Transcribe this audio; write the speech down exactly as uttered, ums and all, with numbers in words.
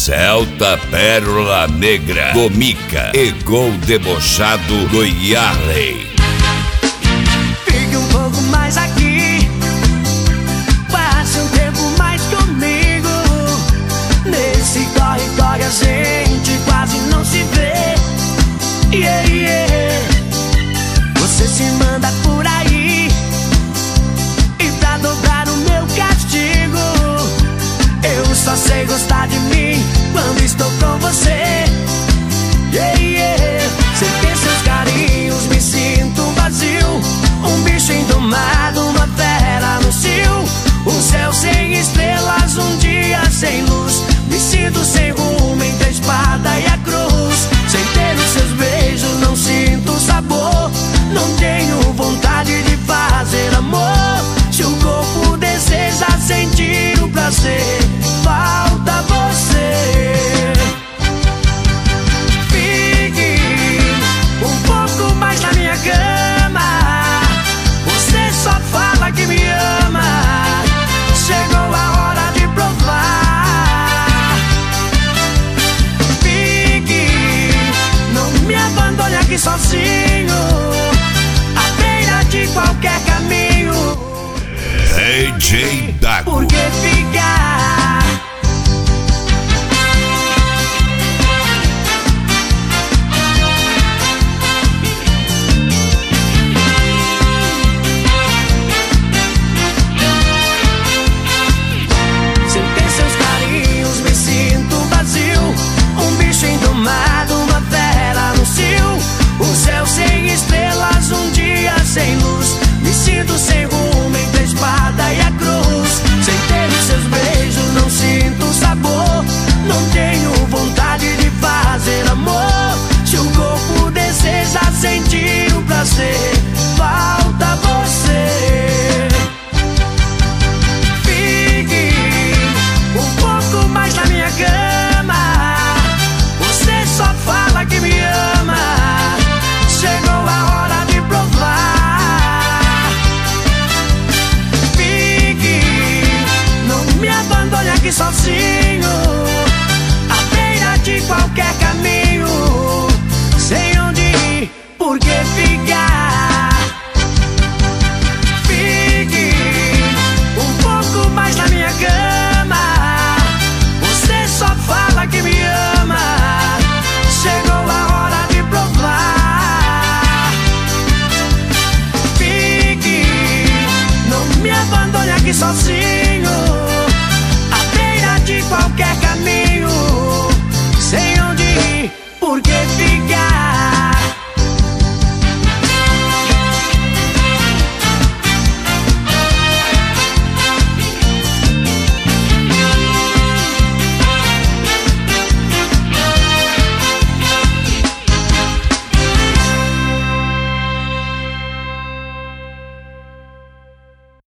Celta Pérola Negra do Mica e Gol Debochado do Yarley. Fique um pouco mais aqui, passe um tempo mais comigo. Nesse corre-corre a gente quase não se vê. Yeah, yeah. Você se manda por aí e pra dobrar o meu castigo, eu só sei gostar de mim quando estou com você. Yeah, yeah. Sem ter seus carinhos me sinto um vazio, um bicho indomado, uma fera no cio. Um céu sem estrelas, um dia sem luz. Me sinto sem rumo entre a espada e a cruz. Sem ter os seus beijos não sinto sabor. Não tenho vontade de fazer amor. Se o corpo deseja sentir o prazer, falta você. Fique um pouco mais na minha cama. Você só fala que me ama. Chegou a hora de provar. Fique, não me abandone aqui sozinho, à beira de qualquer caminho. D J Dago. Por que ficar? Sem ter seus carinhos me sinto vazio, um bicho indomado, uma fera no cio. Um céu sem estrelas, um dia sem luz. Me sinto sem rumo entre a espada e a cruz. Sem ter os seus beijos não sinto sabor. Não tenho vontade de fazer amor. Se o corpo deseja sentir o prazer, falta você. Fique um pouco mais na minha cama. Você só fala que me ama. Chegou a hora de provar. Fique, não me abandone aqui sozinho, à beira de qualquer caminho. Sem onde ir, por que ficar? Fique um pouco mais na minha cama. Você só fala que me ama. Chegou a hora de provar. Fique, não me abandone aqui sozinho,